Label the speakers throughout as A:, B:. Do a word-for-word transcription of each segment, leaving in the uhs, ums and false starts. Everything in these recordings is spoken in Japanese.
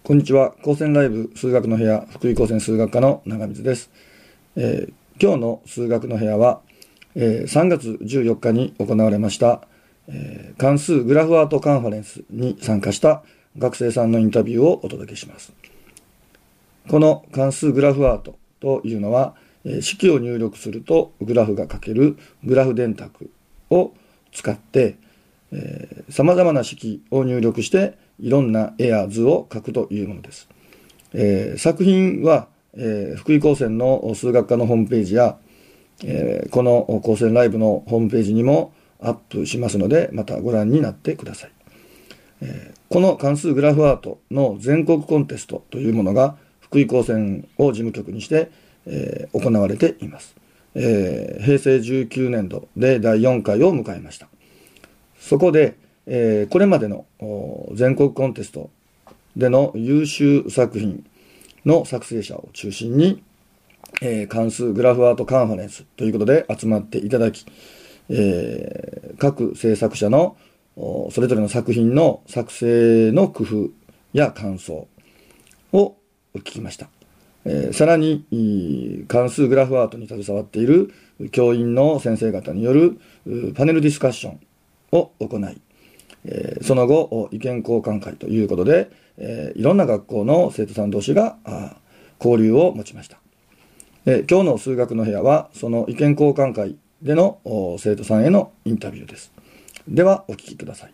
A: こんにちは。高専ライブ数学の部屋、福井高専数学科の長水です。えー、今日の数学の部屋は、えー、さんがつじゅうよっかに行われました、えー、関数グラフアートカンファレンスに参加した学生さんのインタビューをお届けします。この関数グラフアートというのは、えー、式を入力するとグラフが書けるグラフ電卓を使ってさまざまな式を入力していろんな絵や図を描くというものです。えー、作品は、えー、福井高専の数学科のホームページや、えー、この高専ライブのホームページにもアップしますので、またご覧になってください。えー、この関数グラフアートの全国コンテストというものが福井高専を事務局にして、えー、行われています。えー、へいせいじゅうきゅうねんどでだいよんかいを迎えました。そこで、えー、これまでの全国コンテストでの優秀作品の作成者を中心に、えー、関数グラフアートカンファレンスということで集まっていただき、えー、各制作者のそれぞれの作品の作成の工夫や感想を聞きました。えー、さらに関数グラフアートに携わっている教員の先生方によるパネルディスカッションを行い、えー、その後意見交換会ということで、えー、いろんな学校の生徒さん同士が交流を持ちました。えー、今日の数学の部屋はその意見交換会での生徒さんへのインタビューです。ではお聞きください。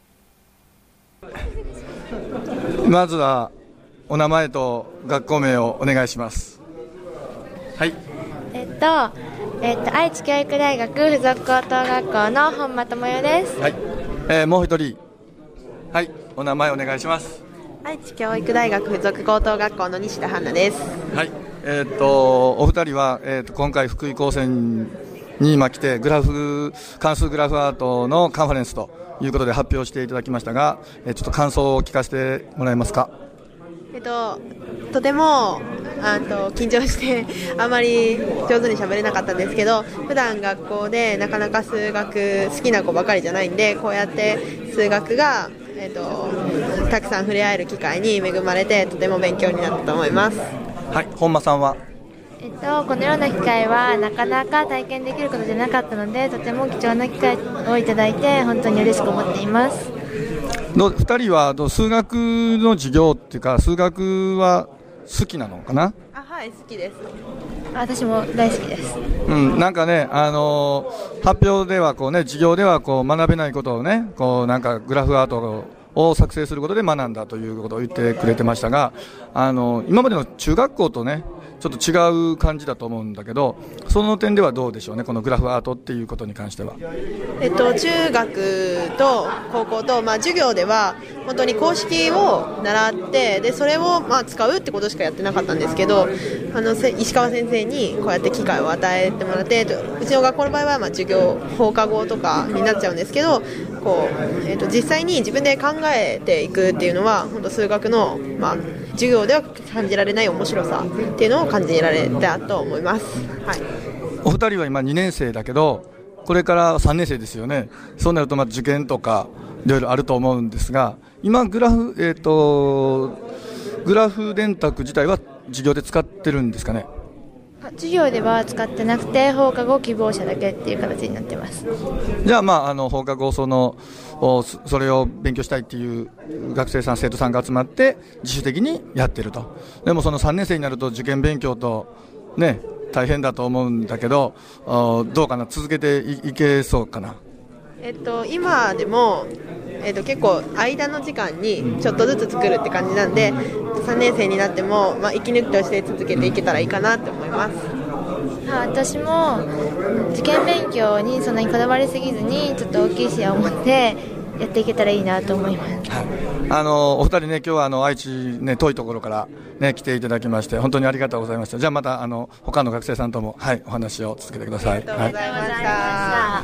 B: まずはお名前と学校名をお願いします。はい。
C: えっとえっと、愛知教育大学附属高等学校の本間智代です。
B: はい。えー、もう一人、はい、お名前お願いします。
D: 愛知教育大学附属高等学校の西田花です。
B: はい。えー、っとお二人は、えー、っと今回福井高専に今来てグラフ関数グラフアートのカンファレンスということで発表していただきましたが、えー、ちょっと感想を聞かせてもらえますか。
D: えっととてもあと緊張してあまり上手に喋れなかったんですけど、普段学校でなかなか数学好きな子ばかりじゃないんで、こうやって数学が、えっと、たくさん触れ合える機会に恵まれてとても勉強になったと思います。
B: はい、本間さんは。
C: えっと、このような機会はなかなか体験できることじゃなかったので、とても貴重な機会をいただいて本当に嬉しく思っています。
B: どふたりはど数学の授業っていうか数学は好きなのかな。
D: あ、はい、好きです。
C: 私も大好きです。
B: うん、なんかね、あのー、発表ではこうね、授業ではこう学べないことをね、こうなんかグラフアートを作成することで学んだということを言ってくれてましたが、あのー、今までの中学校とねちょっと違う感じだと思うんだけど、その点ではどうでしょうね、このグラフアートっていうことに関しては。
D: えっと、中学と高校と、まあ、授業では本当に公式を習ってでそれをまあ使うってことしかやってなかったんですけど、あの石川先生にこうやって機会を与えてもらって、うちの学校の場合はまあ授業放課後とかになっちゃうんですけど、こう、えっと、実際に自分で考えていくっていうのは本当数学の、まあ、授業では感じられない面白さっていうのを感じられたと思います。はい、
B: お二人は今にねんせいだけどこれからさんねんせいですよね。そうなるとまあ受験とかいろいろあると思うんですが、今グラフ、えーと、グラフ電卓自体は授業で使ってるんですかね。
C: 授業では使ってなくて放課後希望者だけっていう形になってます。
B: じゃあ、まあ、あの放課後そのそれを勉強したいっていう学生さん生徒さんが集まって自主的にやってると。でもそのさんねんせいになると受験勉強とね大変だと思うんだけど、どうかな、続けて い, いけそうかな。
D: えっと、今でも、えっと、結構間の時間にちょっとずつ作るって感じなんで、さんねんせいになっても、まあ、息抜きとして続けていけたらいいかなと思います。
C: 私も受験勉強にそんなにこだわりすぎずにちょっと大きい視野を持ってやっていけたらいいなと思います。
B: はい、あのお二人ね、今日はあの愛知、ね、遠いところから、ね、来ていただきまして本当にありがとうございました。じゃあまたあの他の学生さんとも、はい、お話を続けてください。
D: ありがとうございました。
C: はい、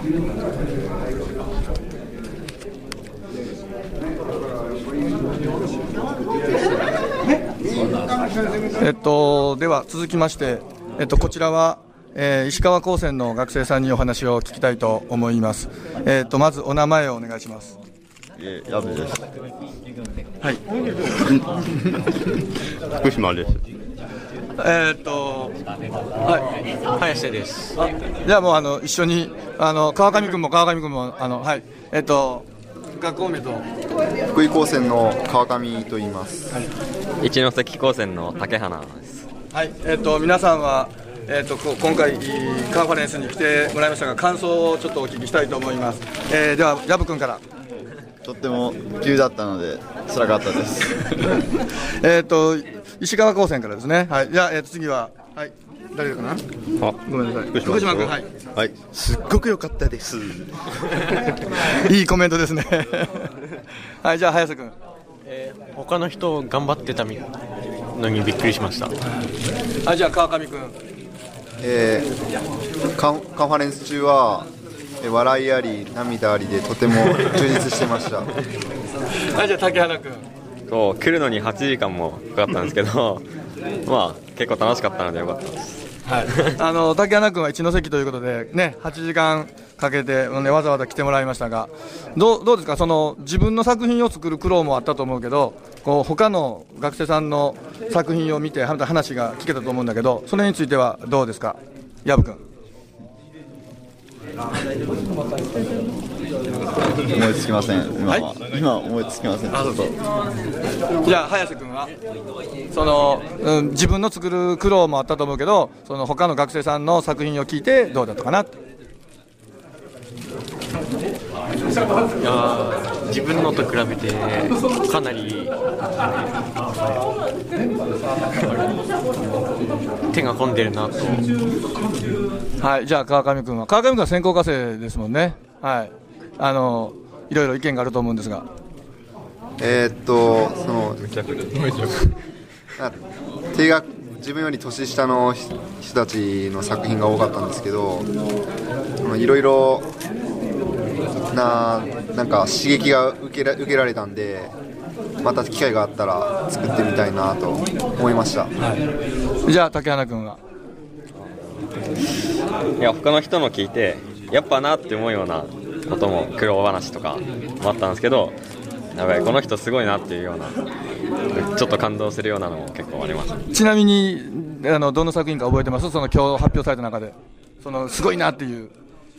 B: えっと、では続きまして、えっと、こちらは、えー、石川高専の学生さんにお話を聞きたいと思います。えっと、まずお名前をお願いします。
E: えー、ヤブです。
B: はい。
E: 福島です。
B: えー、っと、はい、
F: 林です。
B: あ、じゃあもうあの一緒にあの川上君も川上君もあのはい、えー、っと学校名と
G: 福井高専の川上と言います。
B: はい、
F: 一関高専の竹花です。
B: はい、えー、っと皆さんはえー、と今回カンファレンスに来てもらいましたが感想をちょっとお聞きしたいと思います。えー、では薮君から。
G: とっても急だったので辛かったです
B: えっと石川高専からですね。はい、じゃあ、えー、次は、はい、誰かな。あ、ごめんなさい、福島君。はい、
E: はい、すっごく良かったです
B: いいコメントですねはい、じゃあ早瀬君。
F: えー、他の人頑張ってたのにびっくりしました。
B: はい、じゃあ川上君。
G: えー、カン、カンファレンス中は笑いあり涙ありでとても充実してました
B: はい、じゃあ竹原君。
F: そう来るのにはちじかんもかかったんですけどまあ結構楽しかったのでよかったです。
B: はい、あの竹原君は一関ということで、ね、はちじかんかけて、ね、わざわざ来てもらいましたが、どう、どうですか、その自分の作品を作る苦労もあったと思うけど、こう他の学生さんの作品を見て話が聞けたと思うんだけど、それについてはどうですか、薮君。
G: 思いつきません、今は、はい、今思いつきません。
B: あ、そうそう。じゃあ早瀬君はその、うん、自分の作る苦労もあったと思うけど、その他の学生さんの作品を聞いてどうだったかなって。
F: いや自分のと比べてかなり手が込んでるなと。
B: はい、じゃあ川上君は。川上君は専攻科生ですもんね。はい、あのいろいろ意見があると思うんですが。え
G: ー、っとその低学自分より年下の人たちの作品が多かったんですけど、いろいろな、なんか刺激が受けら、受けられたんで、また機会があったら作ってみたいなと思いました。
B: はい、じゃあ竹原君は。
F: いや他の人の聞いてやっぱなって思うようなことも苦労話とかもあったんですけど、やばいこの人すごいなっていうようなちょっと感動するようなのも結構ありました。
B: ちなみにあのどの作品か覚えてます？その今日発表された中でそのすごいなっていう。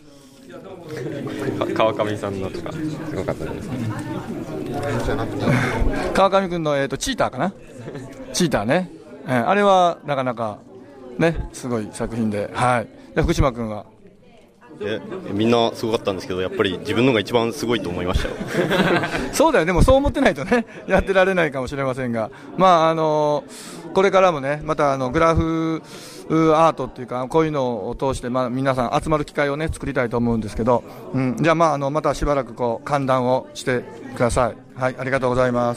F: 川上さんのとかすごかったですね。
B: 川上君の、えー、とチーターかなチーターね、えー、あれはなかなかねすごい作品で、はい、で福島君は。
E: えみんなすごかったんですけど、やっぱり自分のが一番すごいと思いましたよ
B: そうだよ、でもそう思ってないとねやってられないかもしれませんが、まああのー、これからもねまたあのグラフアートっていうかこういうのを通して、まあ、皆さん集まる機会をね作りたいと思うんですけど、うん、じゃあ、まあ、あのまたしばらくこう歓談をしてください。はい、ありがとうございます。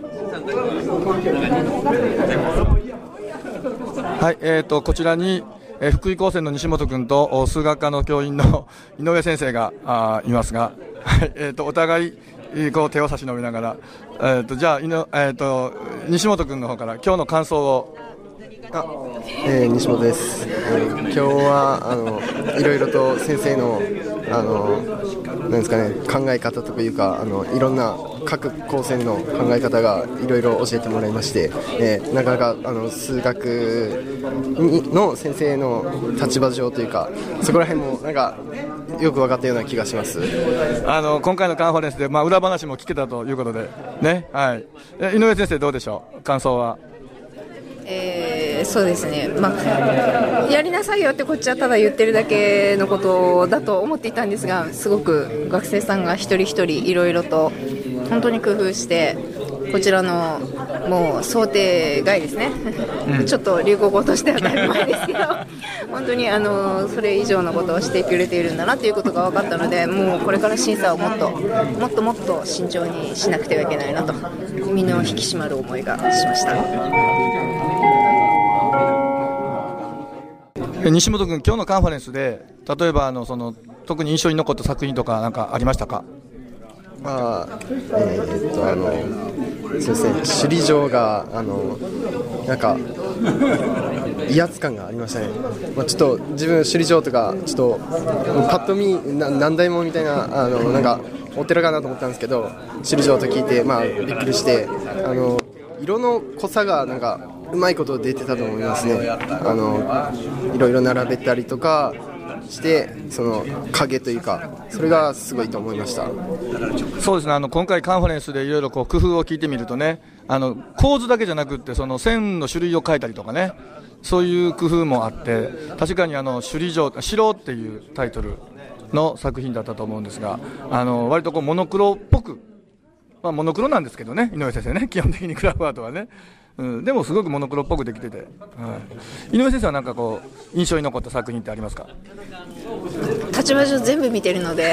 B: はい、えーとこちらにえー、福井高専の西本君と数学科の教員の井上先生があいますが、はい、えー、とお互いこう手を差し伸べながら、えー、とじゃあ、いの、えー、と西本君の方から今日の感想を。
H: あえー、西本です、えー、今日はあのいろいろと先生のあのなんですかね考え方というかあのいろんな各高専の考え方がいろいろ教えてもらいまして、えー、なかなかあの数学の先生の立場上というかそこら辺もなんかよく分かったような気がします。
B: あの今回のカンファレンスで、まあ、裏話も聞けたということで、ね、はい、井上先生どうでしょう感想は。
I: えー、そうですね、まあ、やりなさいよってこっちはただ言ってるだけのことだと思っていたんですが、すごく学生さんが一人一人いろいろと本当に工夫してこちらのもう想定外ですね、うん、ちょっと流行語としてはだいぶ前ですけど本当にあのそれ以上のことをしてくれているんだなということが分かったので、もうこれから審査をもっともっともっと慎重にしなくてはいけないなと身の引き締まる思いがしました。
B: 西本君、今日のカンファレンスで例えばあのその特に印象に残った作品とか何かありましたか。
H: あえー、っとあのそうですね、首里城があのなんか威圧感がありましたね。まあ、ちょっと自分首里城とかちょっとパッと見な何台もみたいなあのなんかお寺かなと思ったんですけど、首里城と聞いて、まあ、びっくりして、あの色の濃さがなんかうまいこと出てたと思いますね。あのいろいろ並べたりとかしてその影というかそれがすごいと思いました。
B: そうですね、あの今回カンファレンスでいろいろこう工夫を聞いてみるとね、あの構図だけじゃなくってその線の種類を変えたりとかね、そういう工夫もあって確かにあの首里城城っていうタイトルの作品だったと思うんですが、あの割とこうモノクロっぽく、まあ、モノクロなんですけどね、井上先生ね、基本的にグラフアートはね、うん、でもすごくモノクロっぽくできてて、はい、井上先生は何かこう印象に残った作品ってありますか？
I: 立場上全部見てるので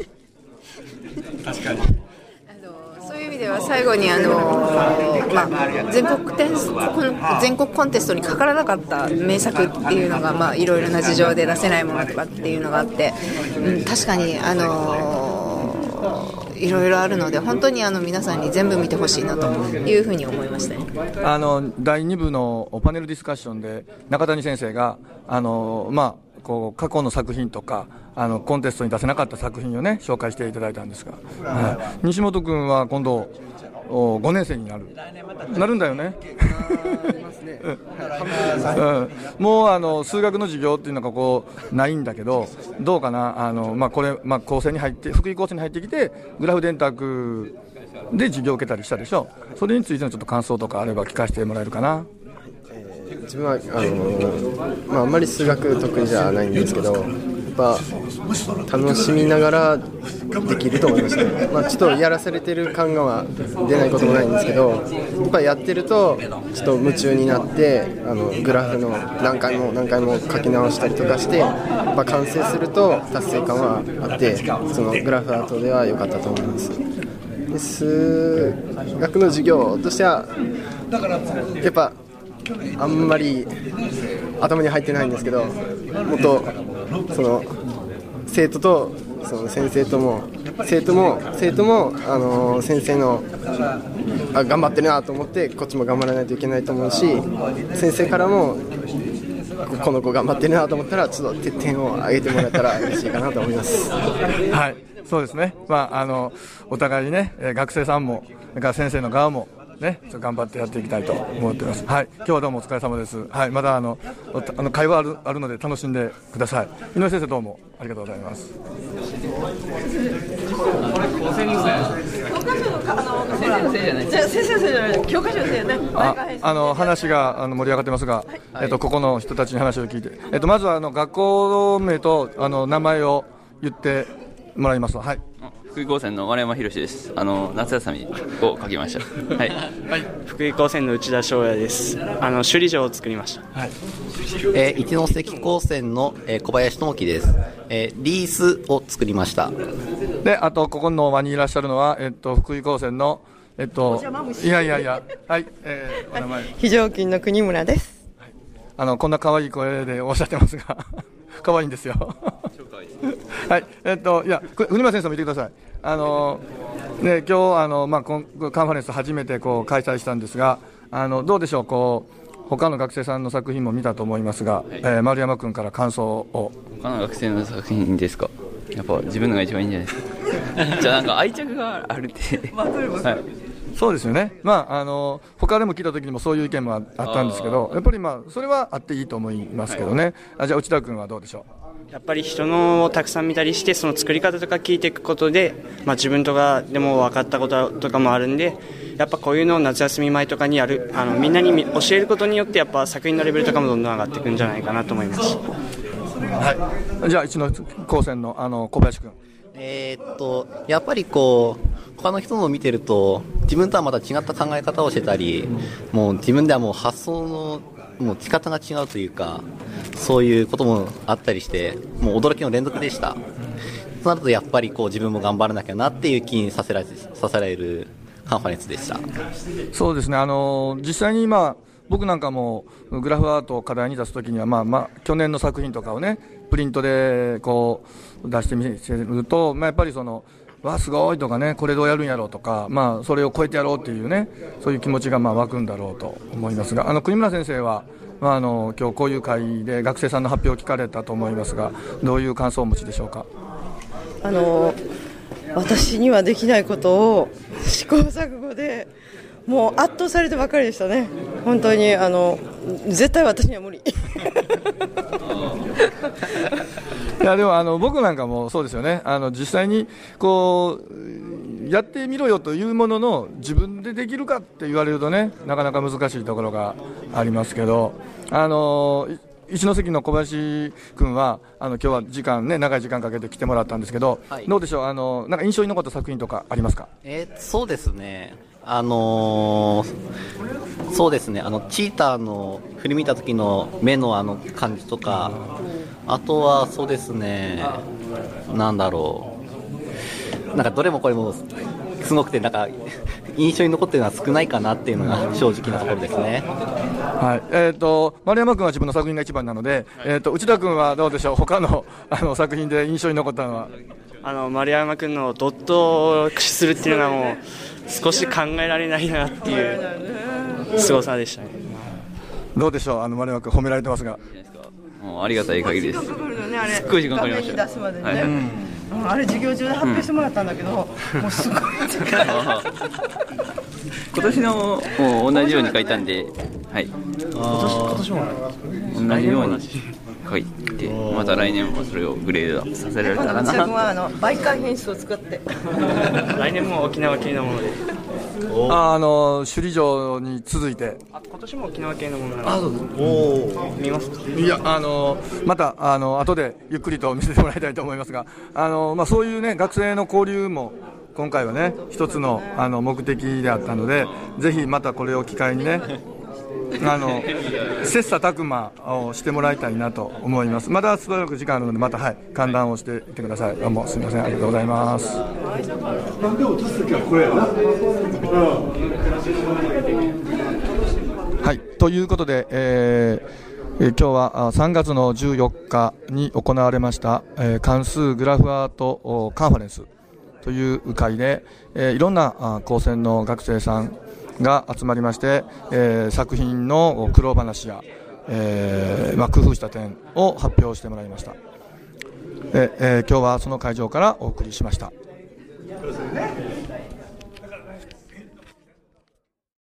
B: 確かに
I: そういう意味では最後にあの、まあ、全国テス全国コンテストにかからなかった名作っていうのが、まあ、いろいろな事情で出せないものとかっていうのがあって、うん、確かにあのいろいろあるので本当にあの皆さんに全部見てほしいなというふうに思いましたね。
B: あのだいに部のパネルディスカッションで中谷先生があの、まあ、こう過去の作品とかあのコンテストに出せなかった作品をね紹介していただいたんですが、はい、西本君は今度ごねん生になるなるんだよねうん、もうあの数学の授業っていうのがこうないんだけどどうかな、あの、まあ、これ、まあ、高専に入って福井高専に入ってきてグラフ電卓で授業を受けたりしたでしょ。それについてのちょっと感想とかあれば聞かせてもらえるかな。
H: 自分はあの、まあ、あんまり数学得意じゃないんですけどやっぱ楽しみながらできると思いましたね。まあ、ちょっとやらされてる感が出ないこともないんですけどやっぱやってるとちょっと夢中になってあのグラフの何回も何回も書き直したりとかしてやっぱ完成すると達成感はあってそのグラフアートでは良かったと思います。で数学の授業としてはやっぱあんまり頭に入ってないんですけどもっとその生徒とその先生とも生徒も生徒もあの先生のあ頑張ってるなと思ってこっちも頑張らないといけないと思うし先生からもこの子頑張ってるなと思ったらちょっと点を上げてもらえたら嬉しいかなと思います
B: はい、そうですね、まあ、あのお互いにね学生さんもそれから先生の側もね、ちょっと頑張ってやっていきたいと思っています。はい、今日はどうもお疲れ様です。はい、まだあのあの会話あるあるので楽しんでください。井上先生どうもありがとうございます。あ、あの話があの盛り上がってますが、えっとここの人たちに話を聞いて、えっとまずはあの学校名とあの名前を言ってもらいます。はい。
J: 福井高専の丸山博です。あの夏休みを書きました。はい。はい、福井高専の内田翔也です。あの首里城を作りました。はい。
K: えー、一関高専の、えー、小林智樹です。えー、リースを作りました。
B: で、あとここの輪にいらっしゃるのはえっと福井高専のえっといやいやいやはい、えー、お名前
L: 非常勤の国村です。
B: はい、あのこんな可愛い声でおっしゃってますが可愛いんですよ。はい、えっといや国村先生も見てください。あのね今日あのまあカンファレンス初めてこう開催したんですが、あのどうでしょうこう他の学生さんの作品も見たと思いますが、はい、えー、丸山君から感想を。
J: 他の学生の作品ですか。やっぱ自分のが一番いいんじゃないですか。じゃあなんか愛着があるって。はい。
B: そうですよね、まあ、あの他でも聞いた時にもそういう意見もあったんですけどやっぱり、まあ、それはあっていいと思いますけどね、はい、あじゃあ内田君はどうでしょ
L: う。やっぱり人のをたくさん見たりしてその作り方とか聞いていくことで、まあ、自分とかでも分かったこととかもあるんでやっぱこういうのを夏休み前とかにやるあのみんなに教えることによってやっぱ作品のレベルとかもどんどん上がっていくんじゃないかなと思います。
B: はい、じゃあ一の高専のあの小林君。
K: えー、っとやっぱりこう他の人のを見てると自分とはまた違った考え方をしてたり、もう自分ではもう発想のもう仕方が違うというかそういうこともあったりしてもう驚きの連続でした。となるとやっぱりこう自分も頑張らなきゃなっていう気にさせられさせられるカンファレンスでした。
B: そうですね、あの実際に今僕なんかもグラフアートを課題に出すときには、まあまあ、去年の作品とかをねプリントでこう出してみると、まあ、やっぱりそのわすごいとかねこれどうやるんやろうとか、まあ、それを超えてやろうっていうねそういう気持ちがまあ湧くんだろうと思いますが、あの国村先生は、まあ、あの今日こういう会で学生さんの発表を聞かれたと思いますがどういう感想をお持ちでしょうか。
L: あの
M: 私にはできないことを試行錯誤でもう圧倒されてばかりでしたね。本当にあの絶対私には無理
B: いやでもあの僕なんかもそうですよね。あの実際にこうやってみろよというものの自分でできるかって言われるとね、なかなか難しいところがありますけど、あの一関の小林君はあの今日は時間ね長い時間かけて来てもらったんですけど、はい、どうでしょう、あのなんか印象に残った作品とかありますか？
K: えー、そうですね。あのー、そうですね。あのチーターの振り見た時の目のあの感じとか、あとはそうですね。なんだろう。なんかどれもこれもすごくてなんか印象に残っているのは少ないかなっていうのが正直なところですね。
B: はい、えーと、丸山君は自分の作品が一番なので、えーと、内田君はどうでしょう、他のあの作品で印象に残ったのは？
L: あの丸山君のドットを駆使するっていうのはもう少し考えられないなっていう凄さでしたね。
B: どうでしょう、あの丸山君褒められてますが。
N: もうありがたい限りです。すっごい時間かかりました。はいはい、
M: うん、あれ授業中で発表してもらったんだけど、うん、もうすごい時間
N: 今年のもう同じように書いたんで、はい、今年今年も同じように書いて、また来年もそれをグレードさせられたらな。
M: 内田君はあの媒介編集を使って
L: 来年も沖縄系のもので、
B: あ, あの首里城に続いて
L: あ今年も沖縄系のものなので、
B: あそうお見ますか？いや、あのまたあの後でゆっくりと見せてもらいたいと思いますが、あの、まあ、そういうね学生の交流も今回はね一つの、あの目的であったので、ぜひまたこれを機会にねあの切磋琢磨をしてもらいたいなと思います。まだしばらく時間あるので、また、はい、歓談をしていってください。どうもすみません、ありがとうございます。はい、ということで、えー、今日はさんがつのじゅうよっかに行われました、えー、関数グラフアートカンファレンスという会で、えー、いろんな高専の学生さんが集まりまして、えー、作品の苦労話や、えーまあ、工夫した点を発表してもらいました。えーえー、今日はその会場からお送りしました。